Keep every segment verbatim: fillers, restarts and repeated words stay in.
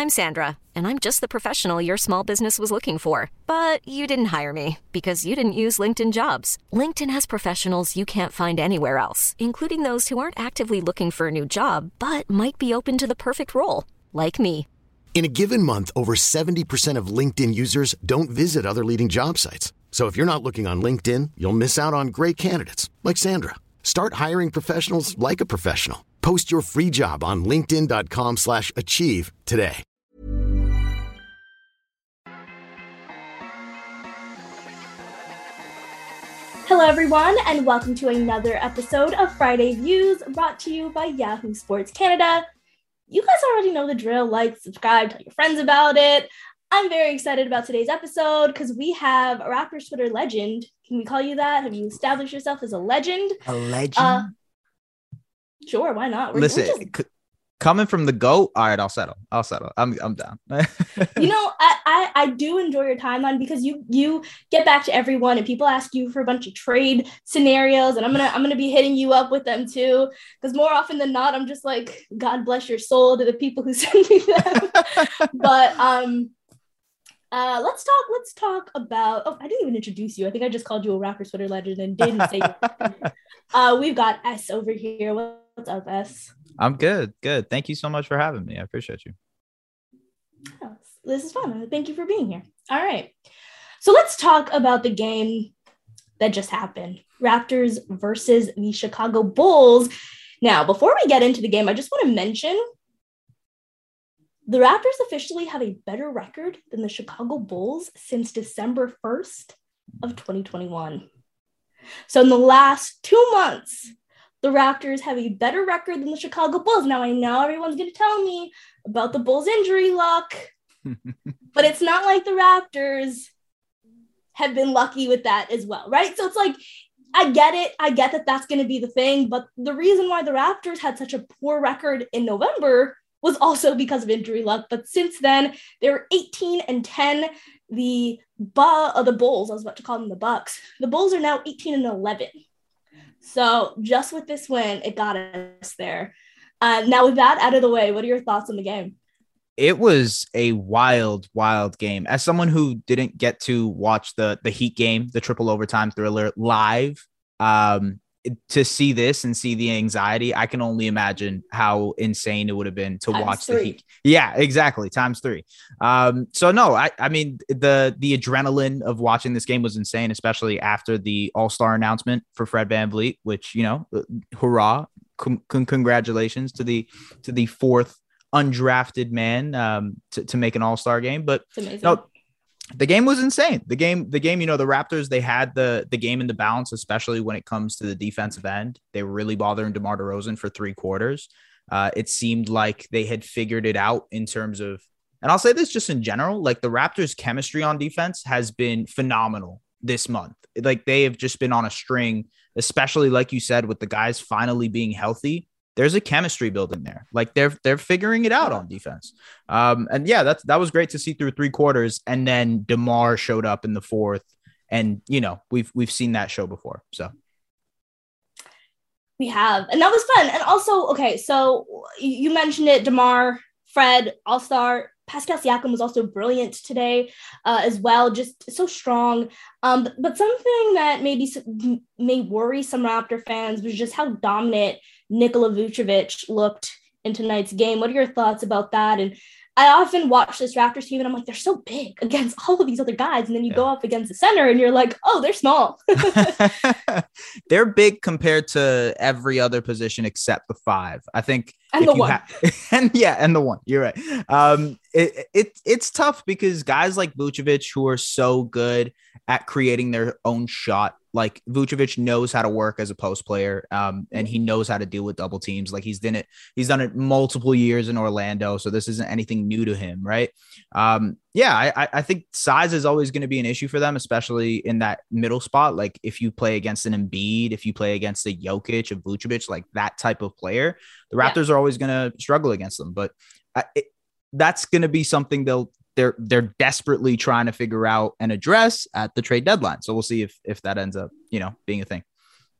I'm Sandra, and I'm just the professional your small business was looking for. But you didn't hire me because you didn't use LinkedIn Jobs. LinkedIn has professionals you can't find anywhere else, including those who aren't actively looking for a new job, but might be open to the perfect role, like me. In a given month, over seventy percent of LinkedIn users don't visit other leading job sites. So if you're not looking on LinkedIn, you'll miss out on great candidates like Sandra. Start hiring professionals like a professional. Post your free job on linkedin.com slash achieve today. Hello, everyone, and welcome to another episode of Friday Views, brought to you by Yahoo Sports Canada. You guys already know the drill. Like, subscribe, tell your friends about it. I'm very excited about today's episode because we have a Raptors Twitter legend. Can we call you that? Have you established yourself as a legend? A legend? Uh, sure, why not? We're, Listen, we're just... c- coming from the GOAT, all right, I'll settle. I'll settle. I'm I'm down. you know, I, I I do enjoy your timeline because you you get back to everyone and people ask you for a bunch of trade scenarios, and I'm gonna I'm gonna be hitting you up with them too. Because more often than not, I'm just like, God bless your soul to the people who send me them. but um. Uh, let's talk. Let's talk about. Oh, I didn't even introduce you. I think I just called you a Raptors Twitter legend and didn't say. uh, we've got S over here. What's up, S? I'm good. Good. Thank you so much for having me. I appreciate you. Yes, this is fun. Thank you for being here. All right. So let's talk about the game that just happened. Raptors versus the Chicago Bulls. Now, before we get into the game, I just want to mention. The Raptors officially have a better record than the Chicago Bulls since December first of twenty twenty-one. So in the last two months, the Raptors have a better record than the Chicago Bulls. Now, I know everyone's going to tell me about the Bulls' injury luck, but it's not like the Raptors have been lucky with that as well, right? So it's like, I get it. I get that that's going to be the thing, but the reason why the Raptors had such a poor record in November was also because of injury luck. But since then, they were eighteen and ten. The Bu- uh, the Bulls, I was about to call them the Bucks. The Bulls are now eighteen and eleven. So just with this win, it got us there. Uh, now with that out of the way, what are your thoughts on the game? It was a wild, wild game. As someone who didn't get to watch the the Heat game, the triple overtime thriller live, um, to see this and see the anxiety, I can only imagine how insane it would have been to times watch three. the Heat. Yeah, exactly. Times three. Um, so no, I, I mean, the, the adrenaline of watching this game was insane, especially after the all-star announcement for Fred VanVleet, which, you know, hurrah, con- con- congratulations to the, to the fourth undrafted man um, to, to make an all-star game. But no, the game was insane. The game, the game, you know, the Raptors, they had the the game in the balance, especially when it comes to the defensive end. They were really bothering DeMar DeRozan for three quarters. Uh, it seemed like they had figured it out in terms of, and I'll say this just in general, like the Raptors' chemistry on defense has been phenomenal this month. Like they have just been on a string, especially like you said, with the guys finally being healthy. There's a chemistry building there. Like they're they're figuring it out on defense. Um, and yeah, that's that was great to see through three quarters. And then DeMar showed up in the fourth. And you know, we've we've seen that show before. So we have, and that was fun. And also, okay, so you mentioned it, DeMar, Fred, All-Star. Pascal Siakam was also brilliant today uh, as well, just so strong. Um, but, but something that maybe may worry some Raptor fans was just how dominant Nikola Vucevic looked in tonight's game. What are your thoughts about that? And I often watch this Raptors team and I'm like, they're so big against all of these other guys. And then you yeah. go up against the center and you're like, oh, they're small. They're big compared to every other position except the five. I think. And the one. Ha- and yeah, and the one. You're right. Um, it, it It's tough because guys like Vucevic who are so good at creating their own shot, like Vucevic knows how to work as a post player, um, and he knows how to deal with double teams. Like he's done it, he's done it multiple years in Orlando, so this isn't anything new to him, right? Um, yeah, I, I think size is always going to be an issue for them, especially in that middle spot. Like if you play against an Embiid, if you play against a Jokic, a Vucevic, like that type of player, the Raptors yeah. are always going to struggle against them. But I, it, that's going to be something they'll. They're they're desperately trying to figure out and address at the trade deadline. So we'll see if if that ends up, you know, being a thing.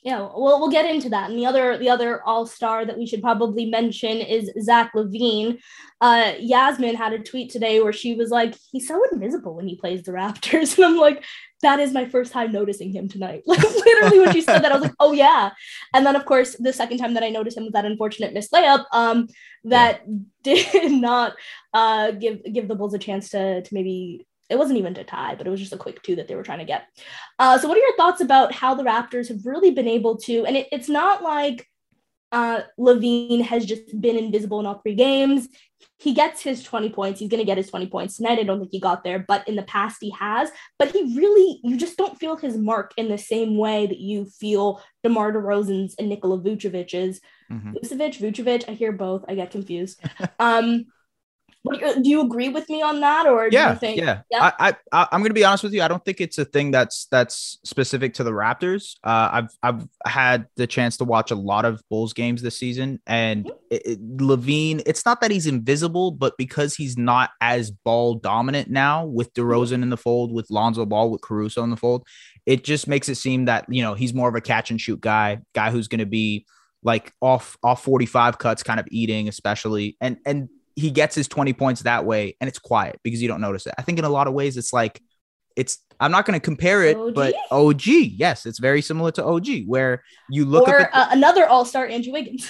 Yeah, well, we'll get into that. And the other the other all-star that we should probably mention is Zach LaVine. Uh, Yasmin had a tweet today where she was like, he's so invisible when he plays the Raptors. And I'm like, that is my first time noticing him tonight. Like literally when she said that, I was like, oh yeah. And then of course, the second time that I noticed him was that unfortunate missed layup um, that yeah. did not uh, give give the Bulls a chance to to maybe, it wasn't even to tie, but it was just a quick two that they were trying to get. Uh, so what are your thoughts about how the Raptors have really been able to, and it, it's not like uh, LaVine has just been invisible in all three games. He gets his twenty points. He's going to get his twenty points tonight. I don't think he got there, but in the past he has. But he really, you just don't feel his mark in the same way that you feel DeMar DeRozan's and Nikola Vucevic's. Mm-hmm. Vucevic, Vucevic, I hear both. I get confused. um, Do you agree with me on that, or yeah, do you think? Yeah, yeah. I, I, I'm going to be honest with you. I don't think it's a thing that's that's specific to the Raptors. Uh, I've I've had the chance to watch a lot of Bulls games this season, and it, it, LaVine. It's not that he's invisible, but because he's not as ball dominant now with DeRozan in the fold, with Lonzo Ball, with Caruso in the fold, it just makes it seem that you know he's more of a catch and shoot guy, guy who's going to be like off off forty-five cuts, kind of eating, especially and and. He gets his twenty points that way and it's quiet because you don't notice it. I think in a lot of ways it's like, it's, I'm not going to compare it, O G? But O G, yes, it's very similar to O G where you look or, up at uh, another all-star Andrew Wiggins.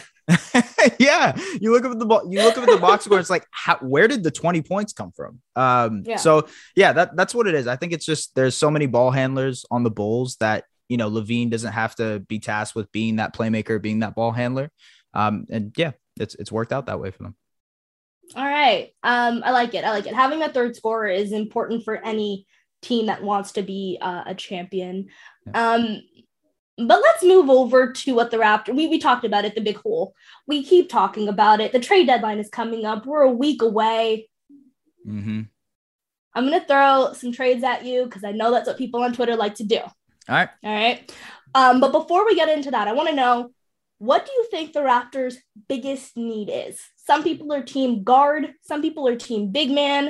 yeah. You look up at the, you look up at the box score. It's like, how, where did the twenty points come from? Um, yeah. So yeah, that, that's what it is. I think it's just, there's so many ball handlers on the Bulls that, you know, LaVine doesn't have to be tasked with being that playmaker, being that ball handler. Um, and yeah, it's, it's worked out that way for them. All right. Um, I like it. I like it. Having that third scorer is important for any team that wants to be uh, a champion. Yeah. Um, but let's move over to what the Raptors, we, we talked about it, the big hole. We keep talking about it. The trade deadline is coming up. We're a week away. Mm-hmm. I'm going to throw some trades at you because I know that's what people on Twitter like to do. All right. All right. Um, but before we get into that, I want to know, what do you think the Raptors' biggest need is? Some people are team guard. Some people are team big man.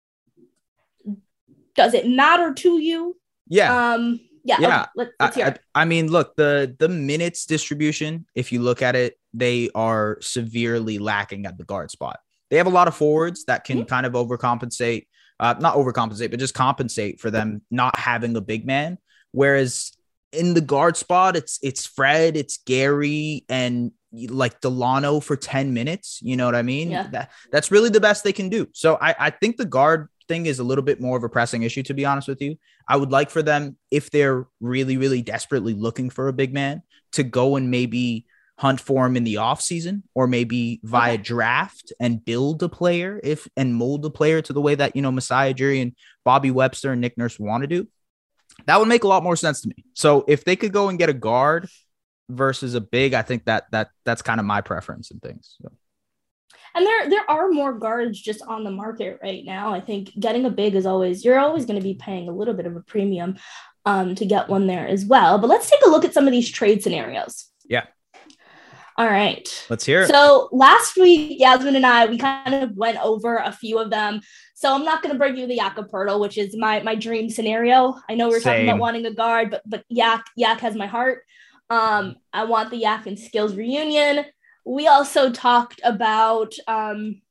Does it matter to you? Yeah. Um, yeah. Yeah. Okay, let, let's hear I, it. I, I mean, look, the, the minutes distribution, if you look at it, they are severely lacking at the guard spot. They have a lot of forwards that can mm-hmm. kind of overcompensate, uh, not overcompensate, but just compensate for them not having a big man. Whereas in the guard spot, it's it's Fred, it's Gary, and like Delano for ten minutes. You know what I mean? Yeah. That, that's really the best they can do. So I, I think the guard thing is a little bit more of a pressing issue, to be honest with you. I would like for them, if they're really, really desperately looking for a big man, to go and maybe hunt for him in the offseason or maybe via okay. draft and build a player if and mold the player to the way that, you know, Masai Ujiri and Bobby Webster and Nick Nurse want to do. That would make a lot more sense to me. So if they could go and get a guard versus a big, I think that that that's kind of my preference and things. So. And there there are more guards just on the market right now. I think getting a big is always, you're always going to be paying a little bit of a premium um, to get one there as well. But let's take a look at some of these trade scenarios. Yeah. All right. Let's hear it. So last week, Yasmin and I, we kind of went over a few of them. So I'm not going to bring you the Jakob Poeltl, which is my my dream scenario. I know we we're Same. talking about wanting a guard, but but Yak Yak has my heart. Um, I want the Yak and Skills reunion. We also talked about, um,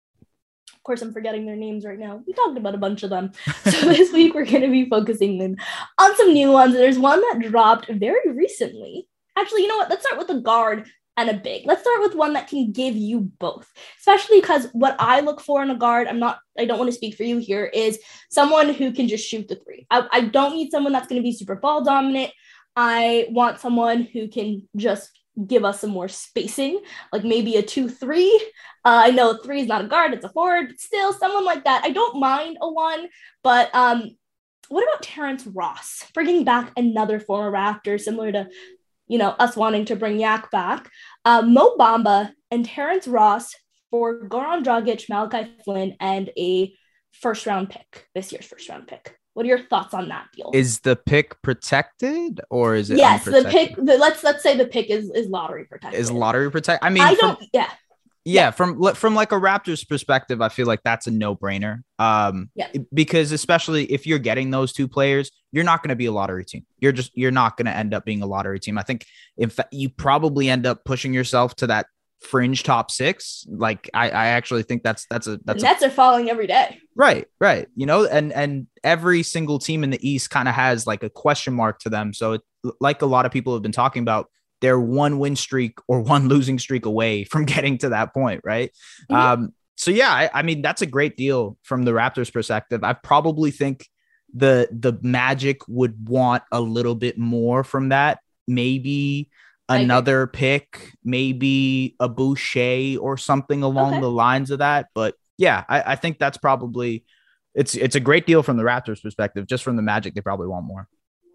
of course, I'm forgetting their names right now. We talked about a bunch of them. So this week we're going to be focusing in on some new ones. There's one that dropped very recently. Actually, you know what? Let's start with a guard and a big. Let's start with one that can give you both, especially because what I look for in a guard, I'm not, I don't want to speak for you here, is someone who can just shoot the three. I, I don't need someone that's going to be super ball dominant. I want someone who can just give us some more spacing, like maybe a two three. Uh, I know three is not a guard, it's a forward, but still someone like that. I don't mind a one, but um, what about Terrence Ross? Bringing back another former Raptor, similar to, you know, us wanting to bring Yak back. Uh, Mo Bamba and Terrence Ross for Goran Dragic, Malachi Flynn, and a first round pick, this year's first round pick. What are your thoughts on that deal? Is the pick protected or is it? Yes, the pick. The, let's let's say the pick is is lottery protected. Is lottery protected? I mean, I don't. from, yeah. Yeah, yeah, from from like a Raptors perspective, I feel like that's a no-brainer. Um, yeah. Because especially if you're getting those two players, you're not going to be a lottery team. You're just you're not going to end up being a lottery team. I think in fact you probably end up pushing yourself to that fringe top six. Like I, I actually think that's that's a that's the Nets a, are falling every day. Right, right. You know, and and every single team in the East kind of has like a question mark to them. So it, like a lot of people have been talking about, they're one win streak or one losing streak away from getting to that point, right? Mm-hmm. Um, so yeah, I, I mean that's a great deal from the Raptors' perspective. I probably think the the Magic would want a little bit more from that. Maybe another pick, maybe a Boucher or something along okay. the lines of that. But yeah, I, I think that's probably it's it's a great deal from the Raptors' perspective. Just from the Magic, they probably want more.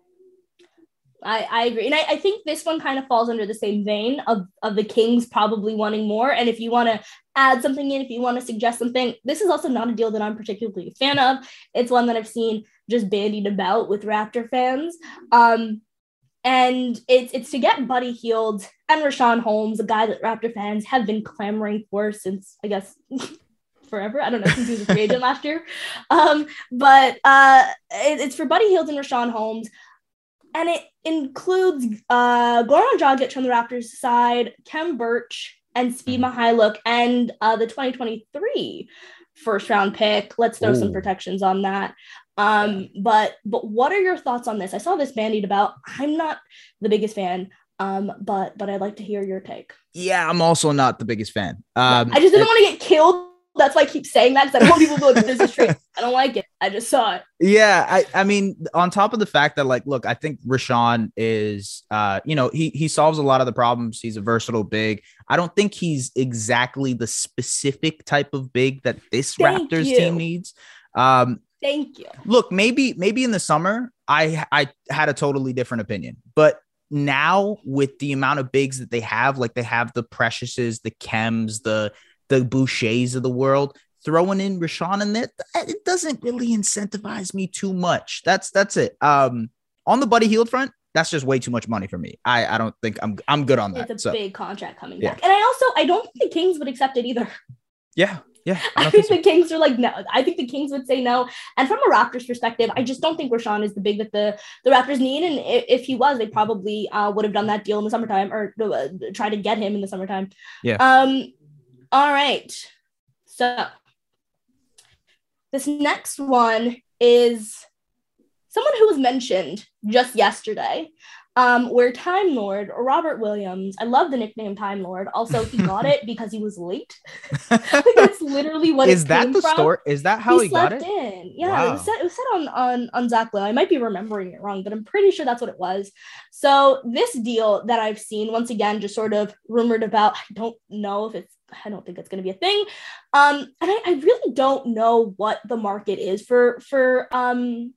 I, I agree. And I, I think this one kind of falls under the same vein of, of the Kings probably wanting more. And if you want to add something in, if you want to suggest something, this is also not a deal that I'm particularly a fan of. It's one that I've seen just bandied about with Raptor fans. Um, and it's it's to get Buddy Hield and Richaun Holmes, a guy that Raptor fans have been clamoring for since, I guess, forever. I don't know, since he was a free agent last year. Um, but uh, it, it's for Buddy Hield and Richaun Holmes. And it includes uh, Goran Dragic on the Raptors side, Kem Birch, and Svi Mykhailiuk, and uh, the twenty twenty-three first round pick. Let's throw Ooh. some protections on that. Um, but but what are your thoughts on this? I saw this bandied about. I'm not the biggest fan, um, but but I'd like to hear your take. Yeah, I'm also not the biggest fan. Um, I just didn't it- want to get killed. That's why I keep saying that, because I don't want people to go, this is true. I don't like it. I just saw it. Yeah, I, I mean, on top of the fact that, like, look, I think Richaun is, uh, you know, he he solves a lot of the problems. He's a versatile big. I don't think he's exactly the specific type of big that this Thank Raptors you. team needs. Um, Thank you. Look, maybe maybe in the summer, I I had a totally different opinion, but now with the amount of bigs that they have, like they have the Preciouses, the Kems, the the Bouchers of the world, throwing in Richaun in there, it doesn't really incentivize me too much. That's that's it. Um, on the Buddy Hield front, that's just way too much money for me. I, I don't think I'm I'm good on that. It's a so. big contract coming yeah. back. And I also, I don't think the Kings would accept it either. Yeah, yeah. I, I think, think so. the Kings are like, no. I think the Kings would say no. And from a Raptors perspective, I just don't think Richaun is the big that the, the Raptors need. And if, if he was, they probably uh, would have done that deal in the summertime, or uh, try to get him in the summertime. Yeah. Um. All right. So this next one is someone who was mentioned just yesterday, um, where Time Lord, Robert Williams, I love the nickname Time Lord. Also, he got it because he was late. That's literally what is it that came the from. story? Is that how he, he got it? In. Yeah, wow. it was said, it was said on, on, on Zach Lowe. I might be remembering it wrong, but I'm pretty sure that's what it was. So this deal that I've seen, once again, just sort of rumored about, I don't know if it's, I don't think it's going to be a thing. Um, and I, I really don't know what the market is for, for um,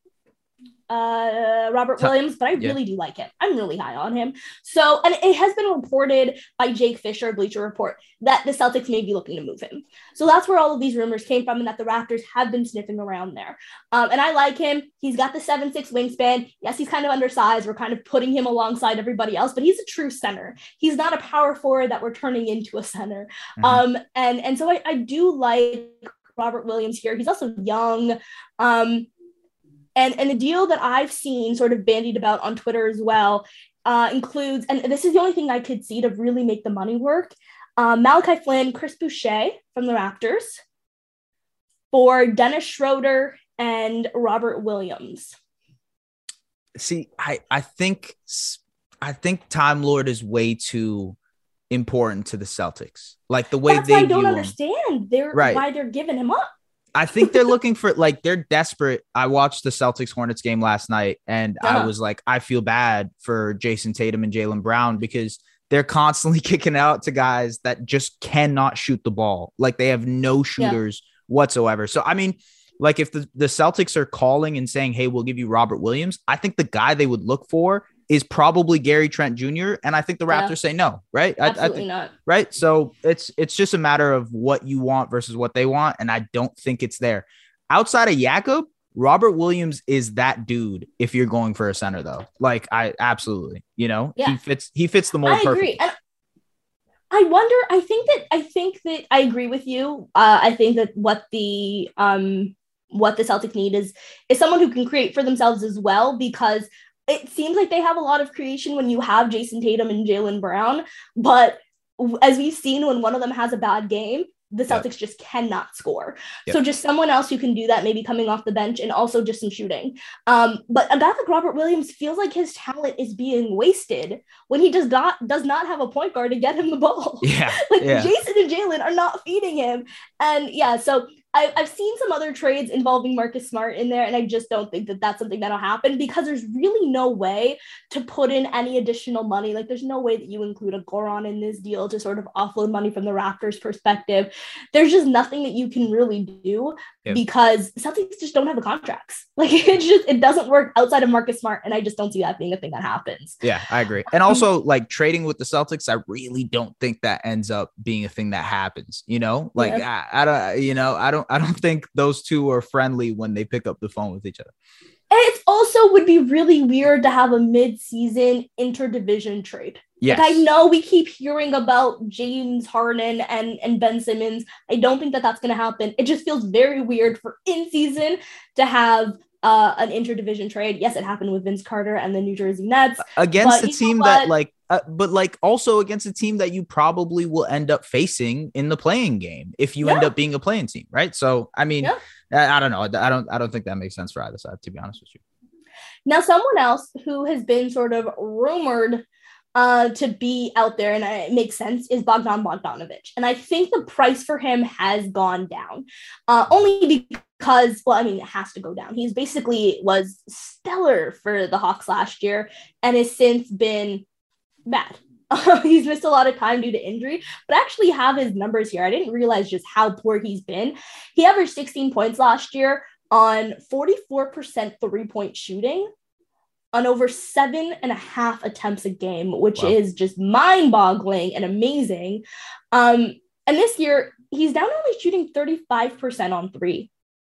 uh, Robert Williams, but I yeah. really do like him. I'm really high on him. So, and it has been reported by Jake Fisher, Bleacher Report, that the Celtics may be looking to move him. So that's where all of these rumors came from, and that the Raptors have been sniffing around there. Um, and I like him. He's got the seven six wingspan. Yes, he's kind of undersized. We're kind of putting him alongside everybody else, but he's a true center. He's not a power forward that we're turning into a center. Mm-hmm. Um, and, and so I, I do like Robert Williams here. He's also young. Um, And and the deal that I've seen sort of bandied about on Twitter as well uh, includes, and this is the only thing I could see to really make the money work, uh, Malachi Flynn, Chris Boucher from the Raptors for Dennis Schroeder and Robert Williams. See, I, I think I think Time Lord is way too important to the Celtics. Like the way That's they why I don't view understand him. they're Right. why they're giving him up. I think they're looking for, like, they're desperate. I watched the Celtics Hornets game last night, and uh-huh. I was like, I feel bad for Jason Tatum and Jaylen Brown because they're constantly kicking out to guys that just cannot shoot the ball. Like they have no shooters yeah. whatsoever. So, I mean, like if the, the Celtics are calling and saying, hey, we'll give you Robert Williams, I think the guy they would look for is probably Gary Trent Junior And I think the Raptors yeah. say no, right? Absolutely I, I think, not. Right. So it's it's just a matter of what you want versus what they want. And I don't think it's there. Outside of Jakob, Robert Williams is that dude if you're going for a center, though. Like, I absolutely, you know, yeah. he fits he fits the mold I perfectly. agree. And I wonder, I think that, I think that I agree with you. Uh, I think that what the, um, what the Celtics need is, is someone who can create for themselves as well, because it seems like they have a lot of creation when you have Jason Tatum and Jaylen Brown. But as we've seen, when one of them has a bad game, the Celtics yep. just cannot score. Yep. So just someone else who can do that, maybe coming off the bench, and also just some shooting. Um, but a guy like Robert Williams feels like his talent is being wasted when he does not does not have a point guard to get him the ball. Yeah, like yeah. Jason and Jaylen are not feeding him. And yeah, so I, I've seen some other trades involving Marcus Smart in there, and I just don't think that that's something that'll happen, because there's really no way to put in any additional money. Like, there's no way that you include a Goran in this deal to sort of offload money from the Raptors' perspective. There's just nothing that you can really do yeah. because Celtics just don't have the contracts. Like, it just, it doesn't work outside of Marcus Smart, and I just don't see that being a thing that happens. Yeah, I agree. And also, like, trading with the Celtics, I really don't think that ends up being a thing that happens, you know? Like, yeah. I, I don't, you know, I don't, I don't think those two are friendly when they pick up the phone with each other. And it also would be really weird to have a mid-season interdivision trade. Yes. Like, I know we keep hearing about James Harden and, and Ben Simmons. I don't think that that's going to happen. It just feels very weird for in-season to have uh, an interdivision trade. Yes, it happened with Vince Carter and the New Jersey Nets. Against a team that, like, uh, but like also against a team that you probably will end up facing in the playing game if you yeah. end up being a playing team, right? So, I mean, yeah. I, I don't know. I don't, I don't think that makes sense for either side, to be honest with you. Now, someone else who has been sort of rumored uh, to be out there, and it makes sense, is Bogdan Bogdanović. And I think the price for him has gone down, uh, only because, well, I mean, it has to go down. He's basically was stellar for the Hawks last year and has since been bad. He's missed a lot of time due to injury, but I actually have his numbers here. I didn't realize just how poor he's been. He averaged sixteen points last year on forty-four percent three-point shooting on over seven and a half attempts a game, which wow. is just mind-boggling and amazing. Um, and this year, he's down only shooting thirty-five percent on three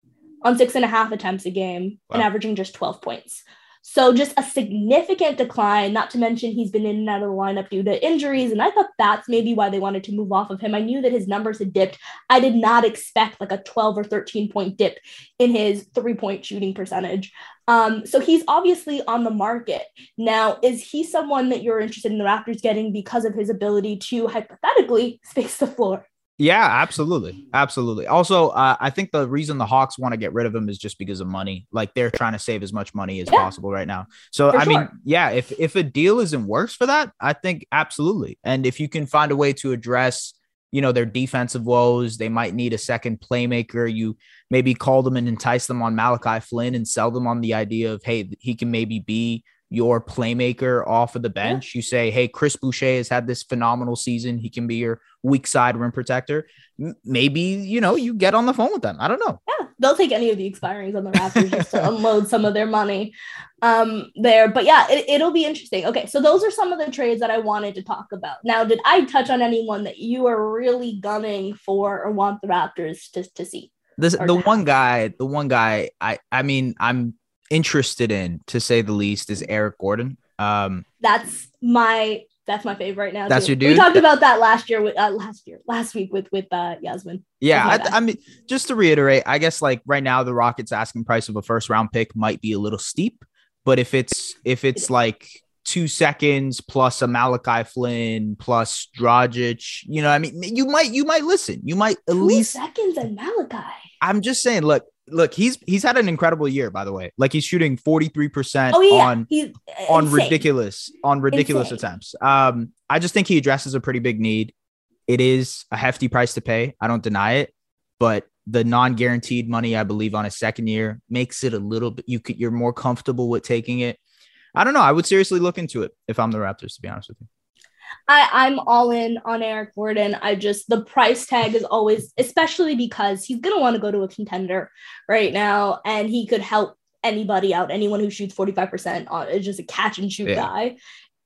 on six and a half attempts a game wow. and averaging just twelve points. So just a significant decline, not to mention he's been in and out of the lineup due to injuries. And I thought that's maybe why they wanted to move off of him. I knew that his numbers had dipped. I did not expect like a twelve or thirteen point dip in his three point shooting percentage. Um, so he's obviously on the market. Now, is he someone that you're interested in the Raptors getting because of his ability to hypothetically space the floor? Yeah, absolutely. Absolutely. Also, uh, I think the reason the Hawks want to get rid of him is just because of money. Like, they're trying to save as much money as yeah, possible right now. So, I sure. mean, yeah, if, if a deal isn't works for that, I think absolutely. And if you can find a way to address, you know, their defensive woes, they might need a second playmaker. You maybe call them and entice them on Malachi Flynn and sell them on the idea of, hey, he can maybe be your playmaker off of the bench. Yeah. You say, hey, Chris Boucher has had this phenomenal season. He can be your weak side rim protector. M- maybe, you know, you get on the phone with them. I don't know. Yeah, they'll take any of the expirings on the Raptors just to unload some of their money um, there. But yeah, it, it'll be interesting. Okay, so those are some of the trades that I wanted to talk about. Now, did I touch on anyone that you are really gunning for or want the Raptors to, to see? This, the one guy, the one guy, I, I mean, I'm interested in, to say the least, is Eric Gordon. Um, that's my that's my favorite right now. That's too. your dude. We talked about that last year with uh, last year last week with with uh, Yasmin. Yeah, I, I mean, just to reiterate, I guess like right now the Rockets' asking price of a first round pick might be a little steep, but if it's if it's like two seconds plus a Malachi Flynn plus Dragic, you know, I mean, you might you might listen. You might at two least seconds and Malachi. I'm just saying, look. Look, he's he's had an incredible year, by the way. Like, he's shooting forty-three percent oh, yeah. on he's on insane. ridiculous on ridiculous insane. attempts. Um, I just think he addresses a pretty big need. It is a hefty price to pay. I don't deny it, but the non-guaranteed money, I believe, on his second year makes it a little bit. You could you're more comfortable with taking it. I don't know. I would seriously look into it if I'm the Raptors, to be honest with you. I, I'm all in on Eric Gordon. I just, the price tag is always, especially because he's going to want to go to a contender right now, and he could help anybody out. Anyone who shoots forty-five percent on is just a catch and shoot yeah. guy.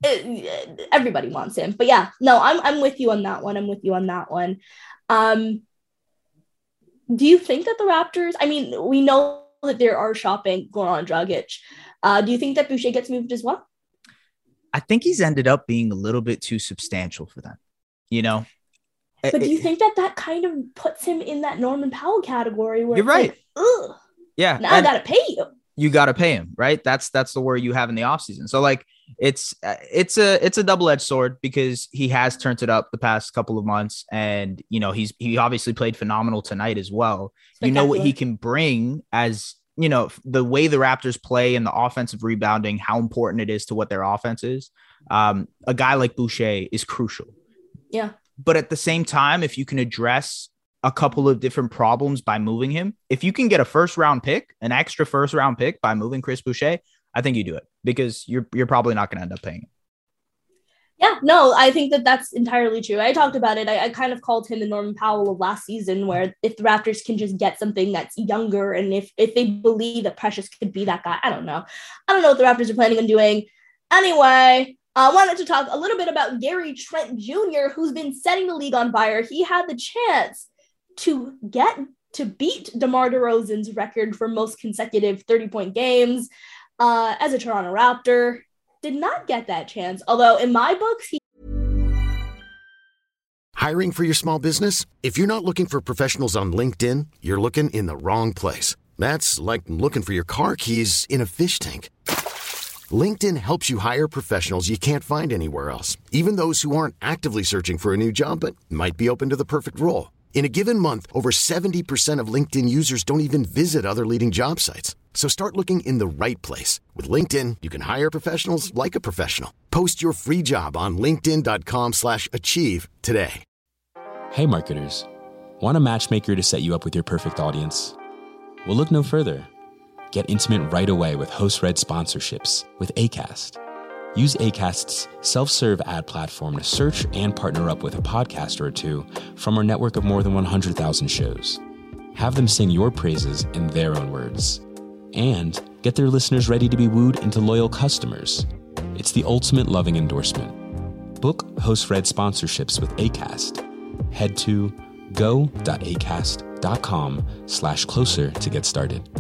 It, everybody wants him. But yeah, no, I'm I'm with you on that one. I'm with you on that one. Um, do you think that the Raptors, I mean, we know that there are shopping Goran Dragic. Uh, do you think that Boucher gets moved as well? I think he's ended up being a little bit too substantial for them. you know. But do you think that that kind of puts him in that Norman Powell category where you're it's right? Like, ugh, yeah, now I gotta pay you. You gotta pay him, right? That's that's the word you have in the offseason. So like, it's it's a it's a double edged sword because he has turned it up the past couple of months, and you know he's he obviously played phenomenal tonight as well. You know what he can bring as you know the way the Raptors play and the offensive rebounding, how important it is to what their offense is. Um, a guy like Boucher is crucial. Yeah. But at the same time, if you can address a couple of different problems by moving him, if you can get a first round pick, an extra first round pick by moving Chris Boucher, I think you do it because you're you're probably not going to end up paying him. Yeah, no, I think that that's entirely true. I talked about it. I, I kind of called him the Norman Powell of last season, where if the Raptors can just get something that's younger, and if if they believe that Precious could be that guy, I don't know. I don't know what the Raptors are planning on doing. Anyway, I wanted to talk a little bit about Gary Trent Junior, who's been setting the league on fire. He had the chance to get to beat DeMar DeRozan's record for most consecutive thirty-point games uh, as a Toronto Raptor. Did not get that chance, although in my books, he... Hiring for your small business? If you're not looking for professionals on LinkedIn, you're looking in the wrong place. That's like looking for your car keys in a fish tank. LinkedIn helps you hire professionals you can't find anywhere else, even those who aren't actively searching for a new job but might be open to the perfect role. In a given month, over seventy percent of LinkedIn users don't even visit other leading job sites. So start looking in the right place. With LinkedIn, you can hire professionals like a professional. Post your free job on linkedin.com slash achieve today. Hey marketers, want a matchmaker to set you up with your perfect audience? Well, look no further. Get intimate right away with host-read sponsorships with Acast. Use Acast's self-serve ad platform to search and partner up with a podcaster or two from our network of more than one hundred thousand shows. Have them sing your praises in their own words. And get their listeners ready to be wooed into loyal customers. It's the ultimate loving endorsement. Book host-read sponsorships with Acast. Head to go.acast.com slash closer to get started.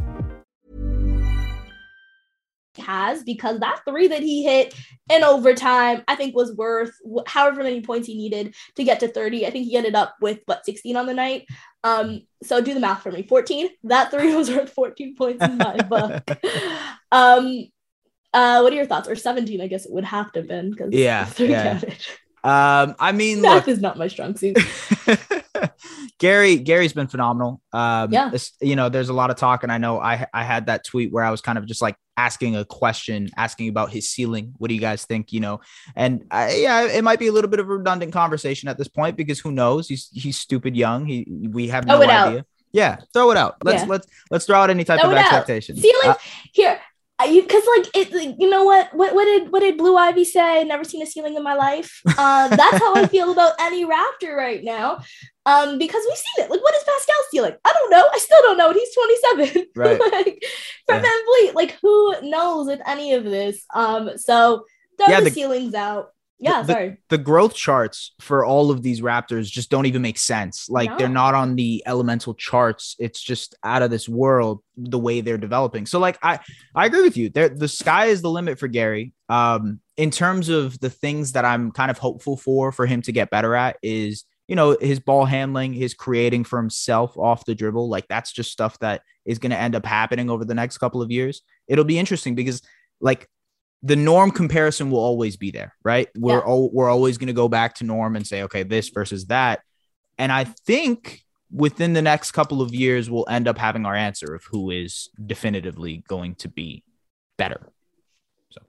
Has because that three that he hit in overtime, I think, was worth however many points he needed to get to thirty. I think he ended up with what sixteen on the night. Um, so do the math for me. fourteen. That three was worth fourteen points in my book. Um, uh, what are your thoughts? Or seventeen, I guess it would have to have been because yeah, three yeah. counted. Um, I mean, math look, is not my strong suit. Gary, Gary's been phenomenal. Um, yeah. This, you know, there's a lot of talk, and I know I I had that tweet where I was kind of just like asking a question, asking about his ceiling. What do you guys think? You know, and I, yeah, it might be a little bit of a redundant conversation at this point because who knows? He's he's stupid young. He we have no idea. Out. Yeah, throw it out. Let's yeah. let's let's throw out any type throw of expectation. Ceiling uh, here. You because like it like, you know what what what did what did Blue Ivy say? Never seen a ceiling in my life. Uh, that's how I feel about any Raptor right now. Um, because we've seen it. Like, what is Pascal's ceiling? I don't know. I still don't know. He's twenty-seven. Right. like, Fred yeah. VanVleet, like, who knows with any of this? Um, so throw yeah, the, the ceilings out. Yeah, the, sorry. The, the growth charts for all of these Raptors just don't even make sense. Like, no. they're not on the elemental charts. It's just out of this world the way they're developing. So, like, I, I agree with you. There, the sky is the limit for Gary. Um, in terms of the things that I'm kind of hopeful for for him to get better at is, you know, his ball handling, his creating for himself off the dribble. Like, that's just stuff that is going to end up happening over the next couple of years. It'll be interesting because, like, the Norm comparison will always be there, right? We're, yeah. o- we're always going to go back to Norm and say, okay, this versus that. And I think within the next couple of years, we'll end up having our answer of who is definitively going to be better. So,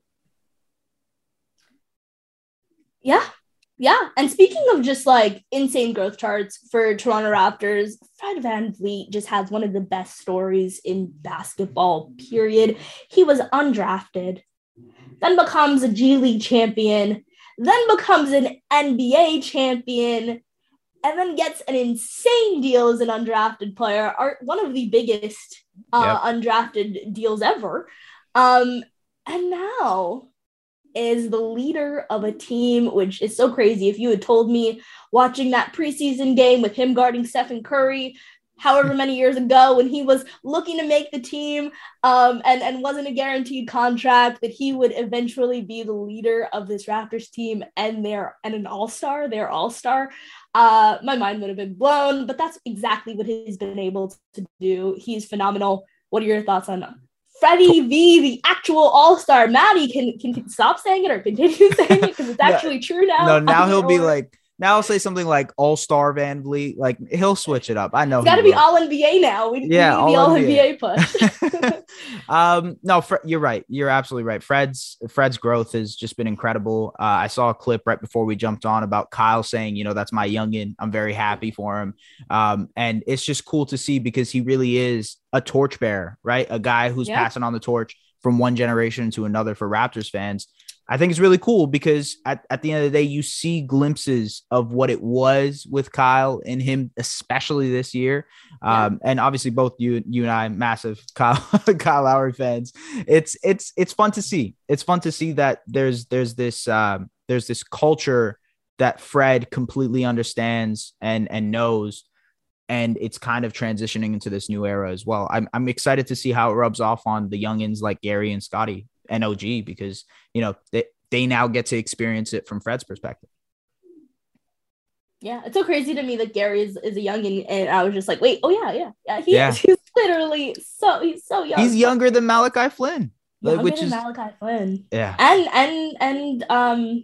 yeah. Yeah. And speaking of just like insane growth charts for Toronto Raptors, Fred VanVleet just has one of the best stories in basketball, period. He was undrafted, then becomes a G League champion, then becomes an N B A champion, and then gets an insane deal as an undrafted player, are one of the biggest uh, yep. undrafted deals ever. Um, and now is the leader of a team, which is so crazy. If you had told me watching that preseason game with him guarding Stephen Curry, however many years ago when he was looking to make the team um, and, and wasn't a guaranteed contract, that he would eventually be the leader of this Raptors team and they're and an all-star, they're all-star. Uh, my mind would have been blown, but that's exactly what he's been able to do. He's phenomenal. What are your thoughts on Freddie V, the actual all-star? Maddie, can, can can stop saying it or continue saying it because it's actually no, true now? No, now he'll be like, now I'll say something like All-Star Van Vliet. Like he'll switch it up. I know. It's got to be All N B A now. We, yeah, we need all the All N B A push. um, no, Fre- you're right. You're absolutely right. Fred's Fred's growth has just been incredible. Uh, I saw a clip right before we jumped on about Kyle saying, you know, that's my youngin. I'm very happy for him. Um, and it's just cool to see because he really is a torchbearer, right? A guy who's yeah. passing on the torch from one generation to another for Raptors fans. I think it's really cool because at, at the end of the day, you see glimpses of what it was with Kyle and him, especially this year. Yeah. Um, and obviously both you, you and I, massive Kyle, Kyle Lowry fans. It's, it's, it's fun to see. It's fun to see that there's, there's this, um, there's this culture that Fred completely understands and, and knows. And it's kind of transitioning into this new era as well. I'm, I'm excited to see how it rubs off on the youngins like Gary and Scotty and O G, because, you know, they, they now get to experience it from Fred's perspective. Yeah, it's so crazy to me that Gary is, is a youngin, and I was just like, wait, oh yeah, yeah, yeah, he yeah. is. He's literally so he's so young. He's younger than Malachi Flynn, younger which than is Malachi Flynn. Yeah, and and and um,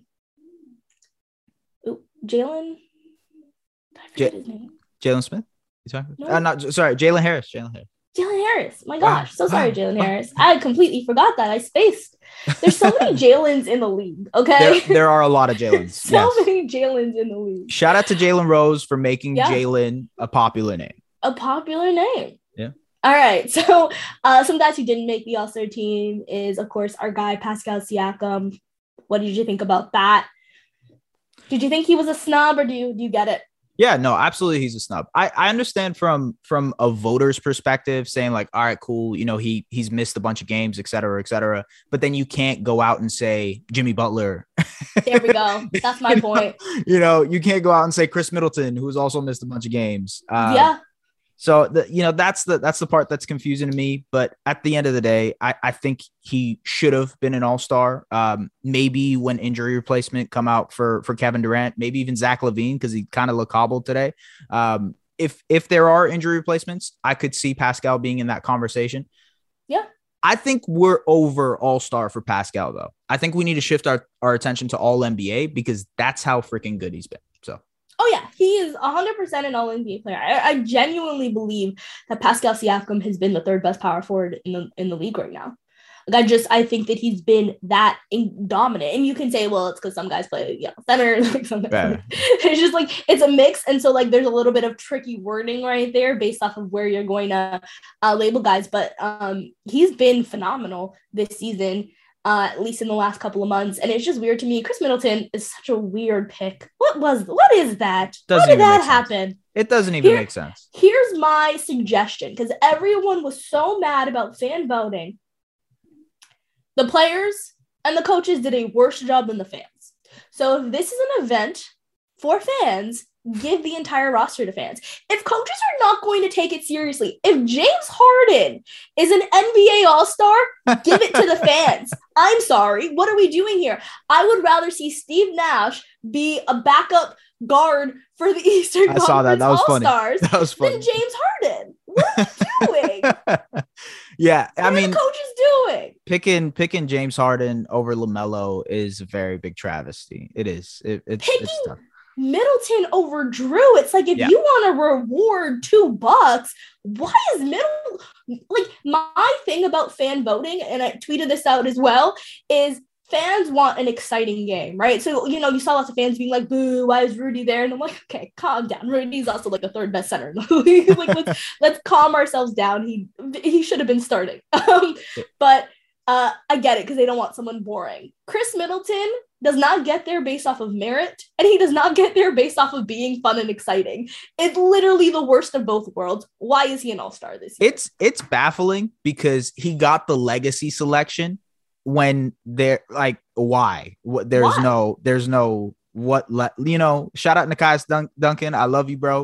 Jalen, I forget J- his name. Jalen Smith. You talking? No. Uh, not sorry, Jalen Harris. Jalen Harris. Jalen Harris. My gosh. Wow. So sorry, Wow. Jalen Harris. I completely forgot that. I spaced. There's so many Jalens in the league. Okay. There, there are a lot of Jalens. so yes. many Jalens in the league. Shout out to Jalen Rose for making yeah. Jalen a popular name. A popular name. Yeah. All right. So uh, some guys who didn't make the All-Star team is, of course, our guy, Pascal Siakam. What did you think about that? Did you think he was a snub, or do you, do you get it? Yeah, no, absolutely. He's a snub. I, I understand from from a voter's perspective saying like, all right, cool. You know, he he's missed a bunch of games, et cetera, et cetera. But then you can't go out and say Jimmy Butler. There we go. That's my you point. Know, you know, you can't go out and say Chris Middleton, who's also missed a bunch of games. Uh, yeah. So, the, you know, that's the that's the part that's confusing to me. But at the end of the day, I, I think he should have been an all-star. Um, maybe when injury replacement come out for, for Kevin Durant, maybe even Zach LaVine, because he kind of looked hobbled today. Um, if if there are injury replacements, I could see Pascal being in that conversation. Yeah. I think we're over all-star for Pascal, though. I think we need to shift our, our attention to all N B A because that's how freaking good he's been. So. Oh, yeah, he is one hundred percent an all N B A player. I, I genuinely believe that Pascal Siakam has been the third best power forward in the in the league right now. Like, I just, I think that he's been that in, dominant. And you can say, well, it's because some guys play, you know, center. Like some guys it's just like, it's a mix. And so, like, there's a little bit of tricky wording right there based off of where you're going to uh, label guys. But um, he's been phenomenal this season. Uh, at least in the last couple of months. And it's just weird to me. Chris Middleton is such a weird pick. What was, what is that? Doesn't How did that make happen? Sense. It doesn't even Here, make sense. Here's my suggestion, because everyone was so mad about fan voting. The players and the coaches did a worse job than the fans. So if this is an event for fans, give the entire roster to fans. If coaches are not going to take it seriously, if James Harden is an N B A All-Star, give it to the fans. I'm sorry. What are we doing here? I would rather see Steve Nash be a backup guard for the Eastern I saw that. Conference That was All-Stars funny. That was funny. than James Harden. What are you doing? yeah, what I are mean, the coaches doing? Picking picking James Harden over LaMelo is a very big travesty. It is. It, it's, Picking it's tough. Middleton over Drew. It's like, if yeah. you want to reward two bucks, why is Middleton? Like, my thing about fan voting, and I tweeted this out as well, is fans want an exciting game, right? So, you know, you saw lots of fans being like, boo, why is Rudy there? And I'm like, okay, calm down. Rudy's also like the third best center in the league. Like, let's, let's calm ourselves down. He he should have been starting. Um, but uh, I get it, because they don't want someone boring. Chris Middleton does not get there based off of merit, and he does not get there based off of being fun and exciting. It's literally the worst of both worlds. Why is he an all-star this year? It's it's baffling because he got the legacy selection when they're like, why? What? There's why? no, there's no what? Le- you know, shout out Nikias Dun- Duncan. I love you, bro, but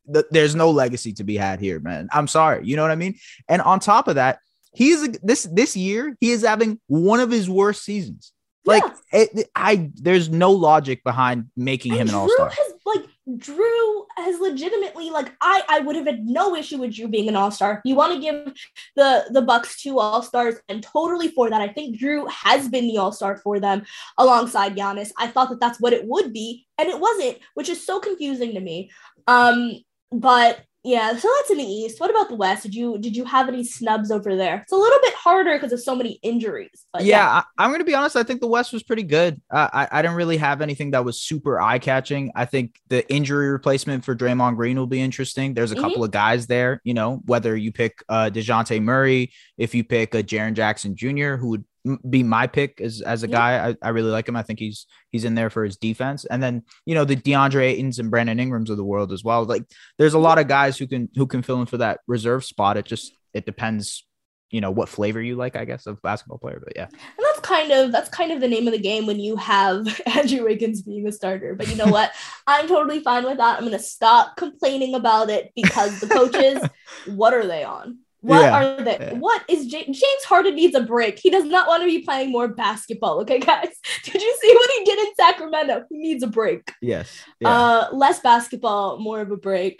th- there's no legacy to be had here, man. I'm sorry. You know what I mean? And on top of that, he's this this year, he is having one of his worst seasons. Like, yes. it, I there's no logic behind making and him Drew an all-star. Has, like, Drew has legitimately, like, I, I would have had no issue with Drew being an all-star. You want to give the, the Bucks two all-stars, and totally for that. I think Drew has been the all-star for them alongside Giannis. I thought that that's what it would be, and it wasn't, which is so confusing to me. Um, but yeah, so that's in the East. What about the West? Did you did you have any snubs over there? It's a little bit harder because of so many injuries. But yeah, yeah. I, I'm going to be honest. I think the West was pretty good. Uh, I, I didn't really have anything that was super eye-catching. I think the injury replacement for Draymond Green will be interesting. There's a mm-hmm. couple of guys there, you know, whether you pick uh, DeJounte Murray, if you pick a Jaren Jackson Junior, who would be my pick as, as a guy. I, I really like him. I think he's he's in there for his defense. And then, you know, the DeAndre Aytons and Brandon Ingrams of the world as well. Like, there's a lot of guys who can who can fill in for that reserve spot. It just it depends, you know, what flavor you like, I guess, of basketball player. But yeah. And that's kind of that's kind of the name of the game when you have Andrew Wiggins being a starter. But you know what? I'm totally fine with that. I'm gonna stop complaining about it because the coaches, what are they on? What yeah, are they? Yeah. What is James? James Harden needs a break. He does not want to be playing more basketball. Okay, guys. Did you see what he did in Sacramento? He needs a break. Yes. Yeah. Uh, less basketball, more of a break.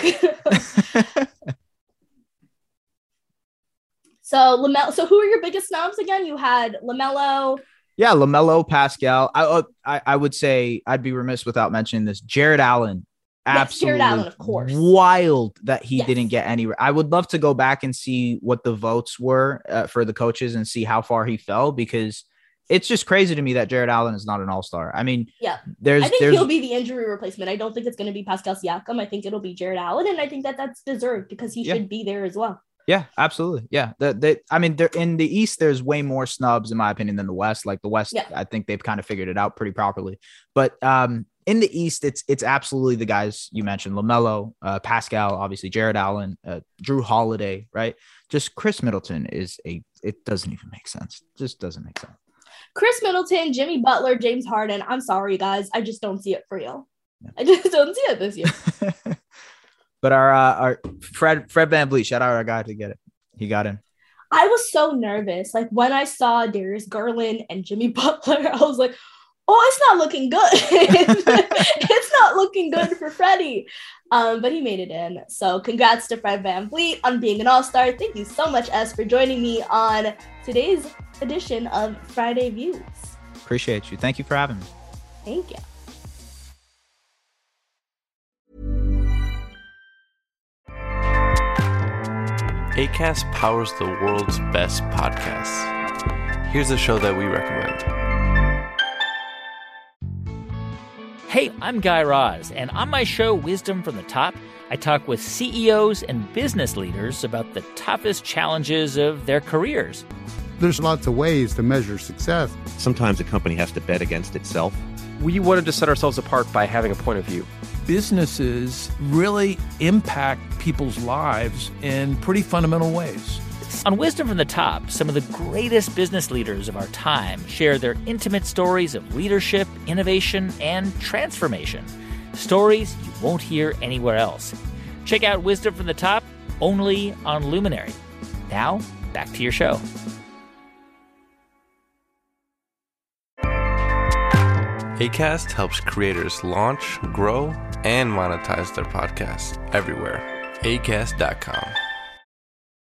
So LaMelo. So who are your biggest snubs again? You had LaMelo. Yeah, LaMelo, Pascal. I, I I would say I'd be remiss without mentioning this. Jarrett Allen. Absolutely yes, Jarrett Allen, of course. Wild that he yes. didn't get anywhere. I would love to go back and see what the votes were uh, for the coaches and see how far he fell, because it's just crazy to me that Jarrett Allen is not an all-star. I mean, yeah, there's, I think there's, he'll be the injury replacement. I don't think it's going to be Pascal Siakam. I think it'll be Jarrett Allen, and I think that that's deserved because he yeah. should be there as well. Yeah, absolutely. Yeah. The, the, I mean, they're in the East, there's way more snubs, in my opinion, than the West. Like the West, yeah. I think they've kind of figured it out pretty properly. But um, in the East, it's it's absolutely the guys you mentioned: LaMelo, uh, Pascal, obviously, Jarrett Allen, uh, Drew Holiday, right? Just Chris Middleton is a, it doesn't even make sense. It just doesn't make sense. Chris Middleton, Jimmy Butler, James Harden. I'm sorry, guys. I just don't see it for you. Yeah. I just don't see it this year. But our uh, our Fred Fred VanVleet, shout out our guy to get it. He got in. I was so nervous. Like when I saw Darius Garland and Jimmy Butler, I was like, oh, it's not looking good. It's not looking good for Freddie. Um, but he made it in. So congrats to Fred VanVleet on being an all-star. Thank you so much, S, for joining me on today's edition of Friday Views. Appreciate you. Thank you for having me. Thank you. Acast powers the world's best podcasts. Here's a show that we recommend. Hey, I'm Guy Raz, and on my show, Wisdom from the Top, I talk with C E Os and business leaders about the toughest challenges of their careers. There's lots of ways to measure success. Sometimes a company has to bet against itself. We wanted to set ourselves apart by having a point of view. Businesses really impact people's lives in pretty fundamental ways. On Wisdom from the Top, some of the greatest business leaders of our time share their intimate stories of leadership, innovation, and transformation. Stories you won't hear anywhere else. Check out Wisdom from the Top only on Luminary. Now, back to your show. Acast helps creators launch, grow, and monetize their podcasts everywhere. acast dot com.